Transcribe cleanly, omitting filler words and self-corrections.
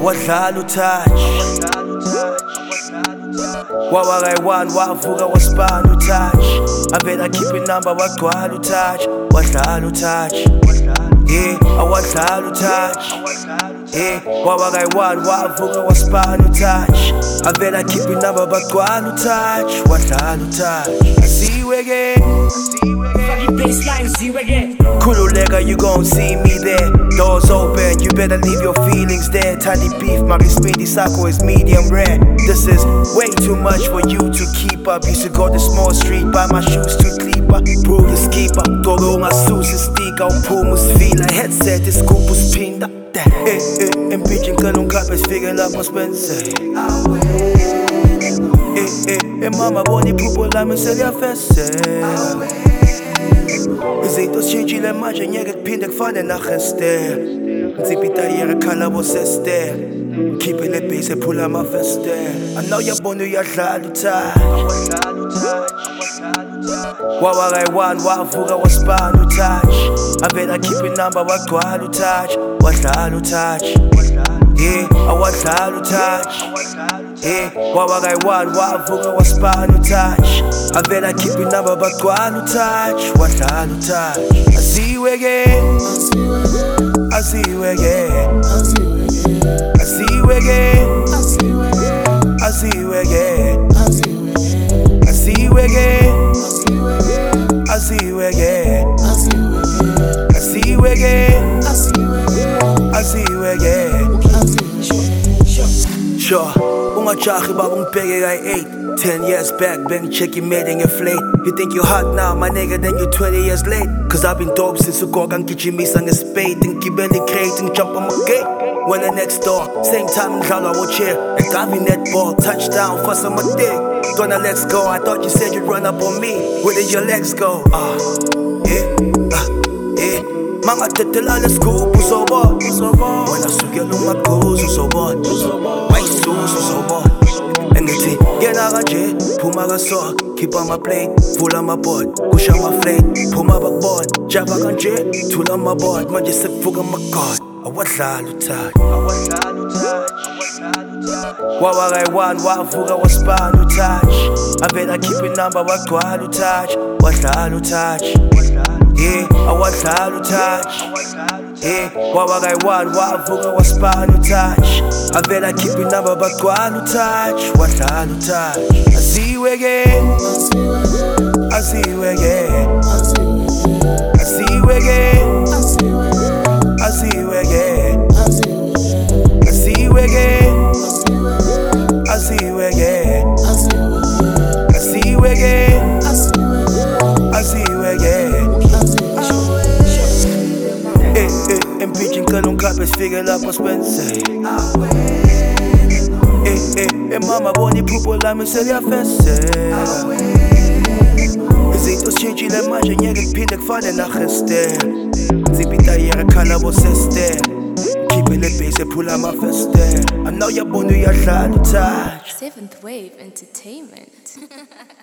awadlala utouch wawakayi-1 wavuka wasipana utouch avela akhipha inamba wagcwala utouch wadlala utouch awadlala utouch wawakayi-1 wavuka wasipana utouch avela akhipha inamba bagcwala utouch wadlala utouch asiweke Kululeka, you gon' see me there. Doors open, you better leave your feelings there. Tiny beef, my speedy sako is medium rare. This is way too much for you to keep up. Used to go to small street, buy my shoes to sleeper. Bro, the skipper, todo nga susi stika. Upumus fila, headset, is kupus pinda. Impeaching ka nung kapes, figure up my spencer. Mama boni pupo la me se fesse. Izinto sishintshile manje ngeke kuphinde kufane nakheste Nziphi itayera khala boseste Ngikhiphe le bass ephula amafeste I know yabona uyadlala utouch wawakayi-1 wavuka wasipana utouch avela akhipha inamba wagcwala utouch wadlala utouch awadlala utouch wawakayi-1 wavuka wasipana utouch avela akhipha inamba bagcwala utouch wadlala utouch asiweke asiweke asiweke asiweke asiweke asiweke asiweke sure ungajahi baba ungibheke kayi-8 10 years back, bang check you made and inflate. You think you hot now, my nigga, then you 20 years late. Cause I've been dope since ugoga ngijimisa ngespade. Ngibele crate and jump on my gate. When the next door, same time ngidlalwa wo-chair. Egavi netball, touchdown, fuss on my dick. Gonna let's go, I thought you said you'd run up on me. Where did your legs go? Manga tetela let's go, uzobona. Wena sukela umagozi uzobona. Wayisusa uzobona. Engithi yena kanje phuma kaso keep on my plate full on my board kusha my flate phuma bakubona java kanje thula my board manje sekuvuka amagod awadlala utouch wawakayi-1 wavuka wasipana utouch avela akhipha inamba wagcwala utouch wadlala utouch awadlala utouch wawakayi-1 wavuka wasipana utouch avela akhipha inamba bagcwala utouch wadlala utouch asiweke asiweke asiweke asiweke asiweke asiweke asiweke asiweke Impeaching ka nung kapes, figure up my spencer mama boni pupo la me se fesse Izinto sishintshile manje ngeke kuphinde kufane nakheste Nziphi itayera khala boseste Ngikhiphe le bass ephula amafeste I know yabona uyadlala utouch 7th Wave Entertainment